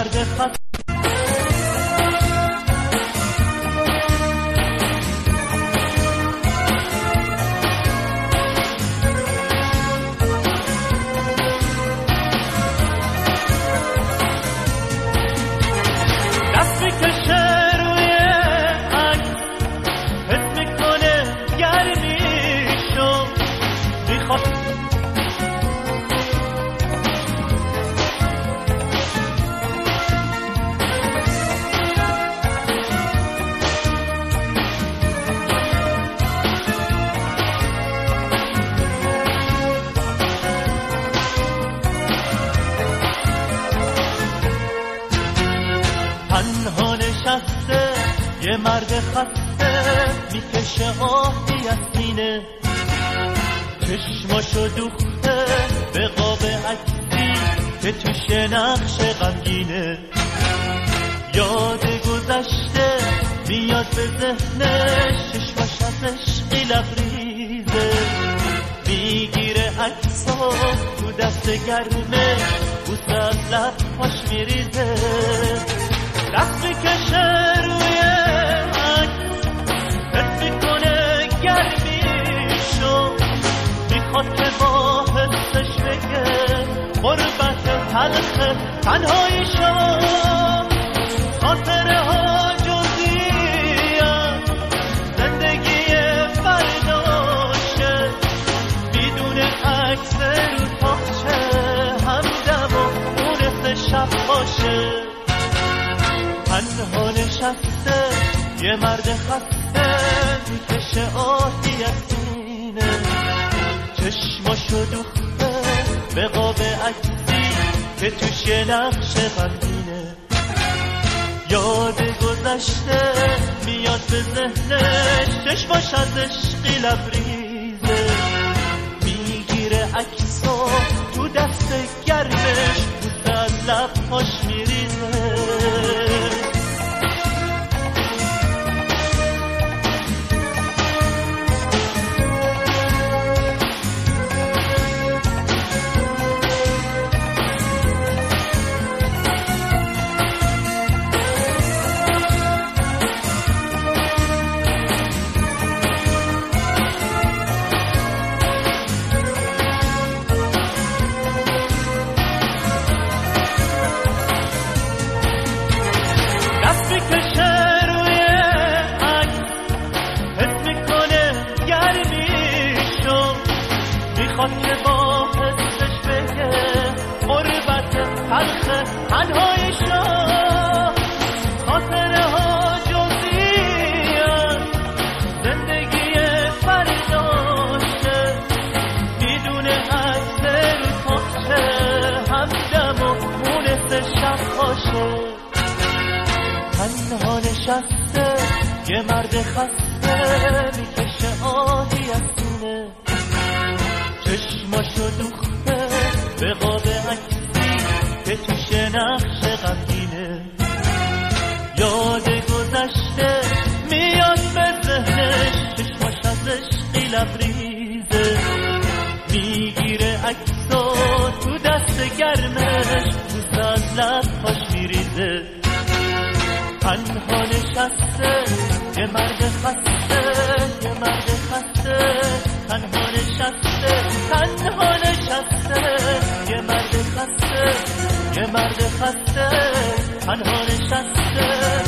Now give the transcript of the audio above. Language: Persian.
مرد خسته تنها نشسته یه مرد خسته میکشه آهی از سینه چشماشو دوخته به قاب عکسی که توش نقش غمگینه یاد گذشته میاد به ذهنش چشماش از عشقی لبریزه میگیره عکسا تو دست گرمه بوسه از لبهاش میریزه دست میکشه روی عکس حس میکنه گرمیشو میخواد که با حسش بگه غربت تلخ تنهاییشو خاطره ها جزئیه زندگی فرداشه بدون عکس رو تاخچه همدم و مونس شب باشه تنها نشسته یه مرد خسته میکشه آهی از سینه چشماشو دوخته به قاب عکسی که توش یه نقش غمگینه یاد گذشته میاد به ذهنش چشماش از عشقی لبریزه میگیره عکسا تو دست گرمش بوسه از لبهاش میریزه میخواد که با حسش بگه غربت تلخ تنهاییشو خاطره ها جزئیه زندگی فرداشه میدونه عکس رو تاخچه همدم و مونس شب باشه تنها نشسته یه مرد خسته میکشه آهی از سینه چشماشو دوخته به قاب عکسی که توش نقش غمگینه یاد گذشته میاد به ذهنش چشماش از عشقی لبریزه میگیره عکسا تو دست گرمش بوسه از لبهاش میریزه تنها نشسته یه مرد خسته یه مرد خسته تنها نشسته تنها نشسته یه مرد خسته یه مرد خسته تنها نشسته